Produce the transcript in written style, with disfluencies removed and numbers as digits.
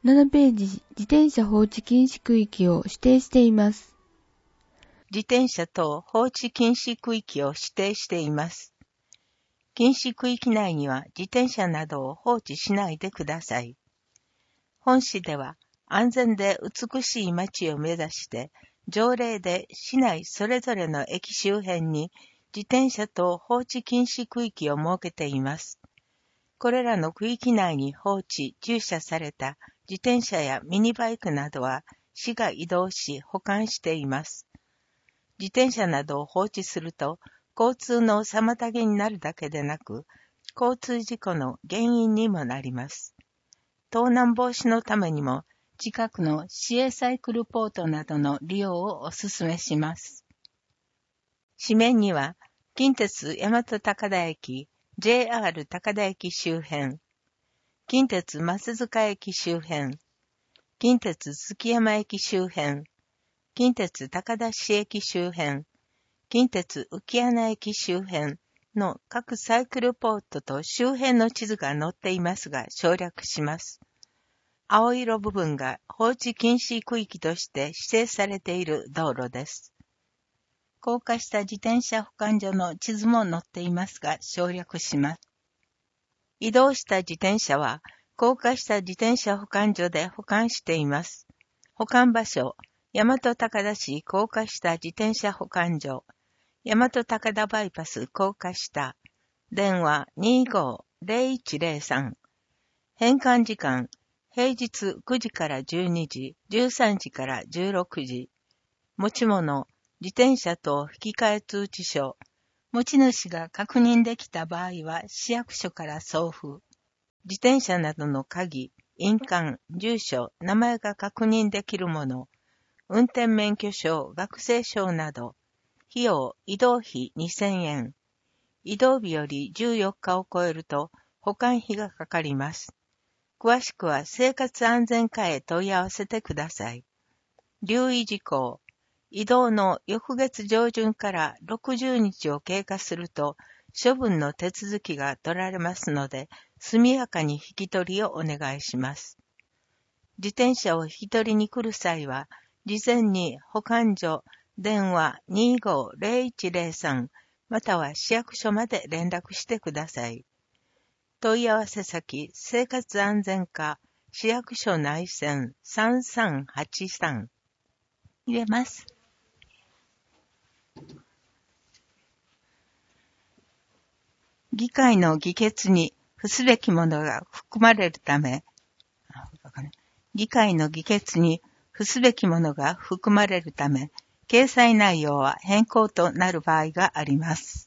7ページ、自転車放置禁止区域を指定しています。 自転車等放置禁止区域を指定しています。禁止区域内には自転車などを放置しないでください。本市では安全で美しい街を目指して条例で市内それぞれの駅周辺に自転車等放置禁止区域を設けています。これらの区域内に放置・駐車された自転車やミニバイクなどは市が移動し保管しています。自転車などを放置すると交通の妨げになるだけでなく、交通事故の原因にもなります。盗難防止のためにも、近くの市営サイクルポートなどの利用をお勧めします。紙面には、近鉄大和高田駅、JR 高田駅周辺、近鉄増塚駅周辺、近鉄築山駅周辺、近鉄高田市駅周辺、近鉄浮穴駅周辺の各サイクルポートと周辺の地図が載っていますが省略します。青色部分が放置禁止区域として指定されている道路です。高架下自転車保管所の地図も載っていますが省略します。移動した自転車は高架下自転車保管所で保管しています。保管場所、大和高田市高架下自転車保管所、大和高田バイパス高架下、電話 25-0103、返還時間、平日9時から12時、13時から16時、持ち物、自転車等引換通知書、持ち主が確認できた場合は市役所から送付、自転車などの鍵、印鑑、住所、名前が確認できるもの、運転免許証、学生証など、費用、移動費2000円。移動日より14日を超えると保管費がかかります。詳しくは生活安全課へ問い合わせてください。留意事項。移動の翌月上旬から60日を経過すると処分の手続きが取られますので、速やかに引き取りをお願いします。自転車を引き取りに来る際は、事前に保管所、電話 25-0103 または市役所まで連絡してください。問い合わせ先、生活安全課、市役所内線3383。入れます。議会の議決に付すべきものが含まれるため、議会の議決に付すべきものが含まれるため、掲載内容は変更となる場合があります。